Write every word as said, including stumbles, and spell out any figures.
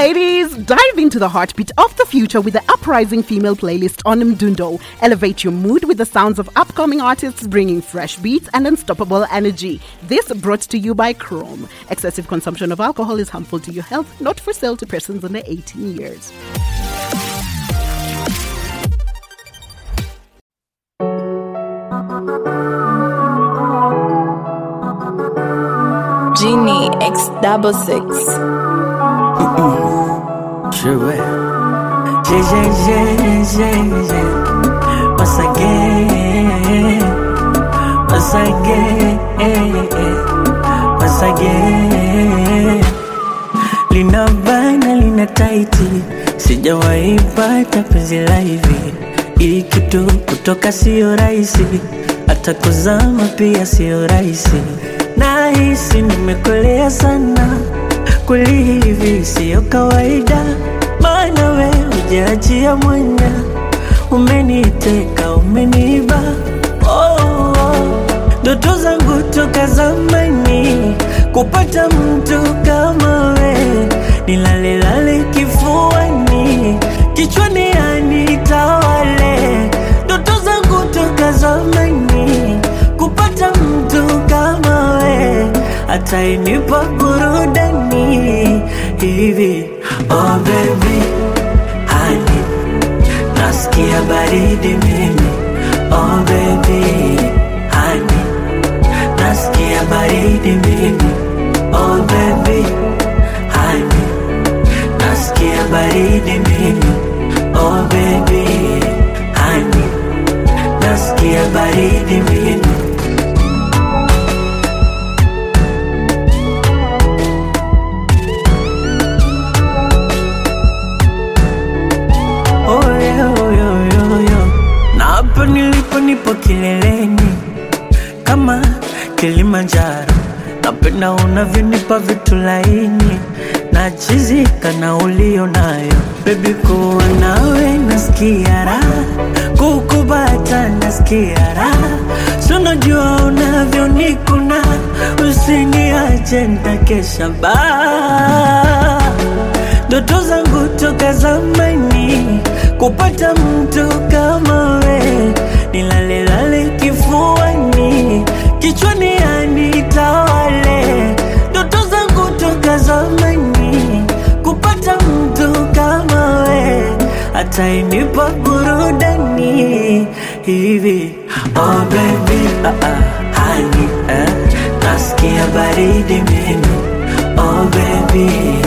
ladies, dive into the heartbeat of the future with the uprising female playlist on Mdundo. Elevate your mood with the sounds of upcoming artists bringing fresh beats and unstoppable energy. This brought to you by Chrome. Excessive consumption of alcohol is harmful to your health, not for sale to persons under eighteen years. Genie X double six. Sure way. J J J J J. Once again, once again, once again. Lina bana lina taiti, sijawahi pata penzi la hivi. Hii kitu kutoka sio rahisi, hata kuzama pia sio rahisi. Nahisi nimekolea sana, kweli hivi sio kawaida. Maana wewe hujaachia mwanya, umeniteka umeniba. Oh, oh. Ndoto zangu toka zamani kupata mtu kama wewe, nilale lale kifuani, kichwani anitawale. Ndoto zangu toka zamani kupata mtu kama wewe, atainipa burudani hivi. Oh baby, honey, nasikia baridi mimi. Oh baby, honey, nasikia baridi mimi. Oh baby, honey, nasikia baridi mimi. Oh baby, honey, nasikia baridi mimi. Hapa nilipo nipo kileleni kama Kilimanjaro. Napenda unavyonipa vitu laini, nachizika na ulio nayo. Baby kuwa nawe nasikia raha, kukubata nasikia raha. So najua unavyonikuna, usiniache nitakesha baa. Ndoto zangu toka zamani kupata mtu kama wewe, nilale lale kifuani, kichwani anitawale. Ndoto zangu toka zamani kupata mtu kama wewe, atainipa burudani hivi. Oh baby, uh uh, honey, uh, nasikia baridi mimi. Oh baby,